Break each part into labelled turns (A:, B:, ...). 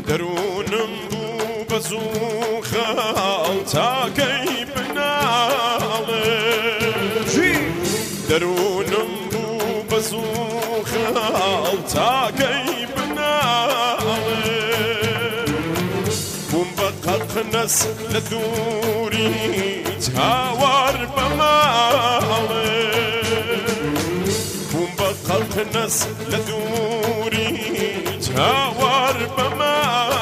A: درونم بوو بەزوو خەڵ تاکەی بناڵێ درونم بوو بەزوو خەڵ تاکەی بناڵێ بووم بە قەرقنەس لە دووریت هاوار بەماڵێ بووم بە قەرقنەس لە دووریت هاوار بەماڵێ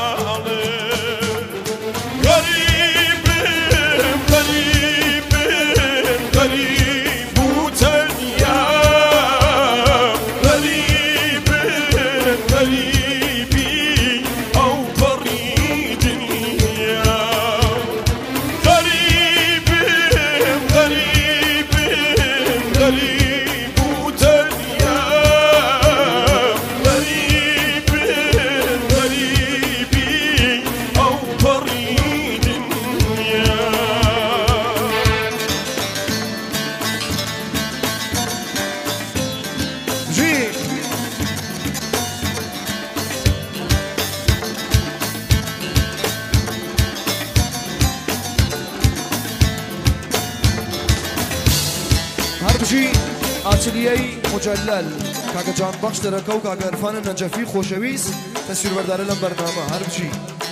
B: ئاچلیەی مجلل کاکە جان بەخش دەرەکە و کاکە عرفانە نەجەفی خۆشەویست تەسویربەردارە لەم بەرنامە هەر بچی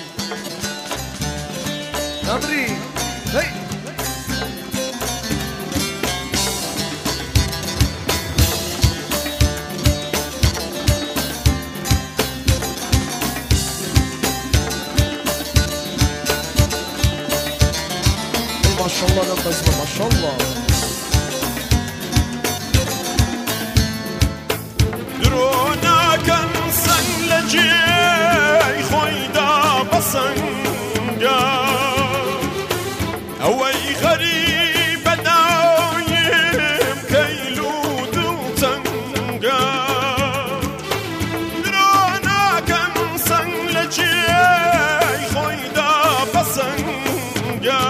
B: نامری هەی ماشاءالله لەم بەزمە ماشاءالله
A: درۆناکەن سەنگ لە جێی خۆیدا بەسەنگە ئەوەی غەریبە ناویم کەیل و دڵتەنگە درۆناکەن سەنگ لە جێی خۆیدا بەسەنگە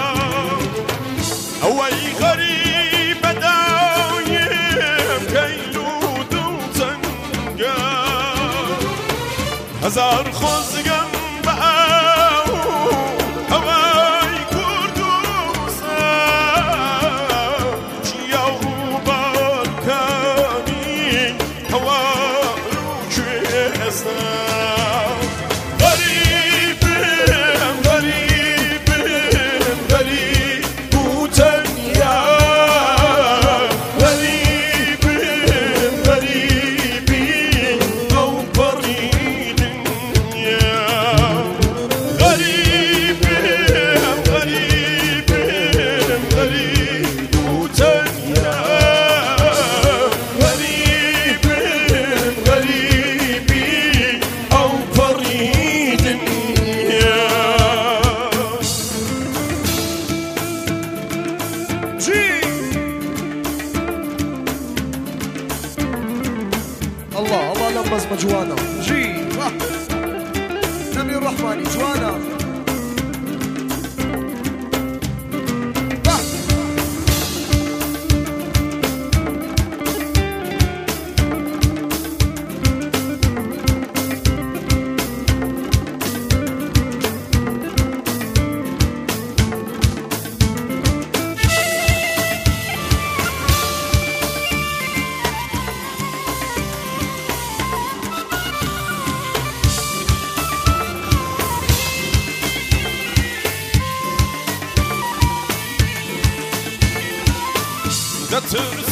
A: ئەوەی غەریبە ناویم کەیل هزار خۆزگەم بە ئەو هەوای کوردستان چیا و باڵکانی هەوار و کوێستان غەریبم غەریبم غەریب و تەنیا غەریبم غەریبی ئەو پەڕی
B: الله الله لم بزمة جوانا جي نبي الرحمن جوانا
A: دەترسم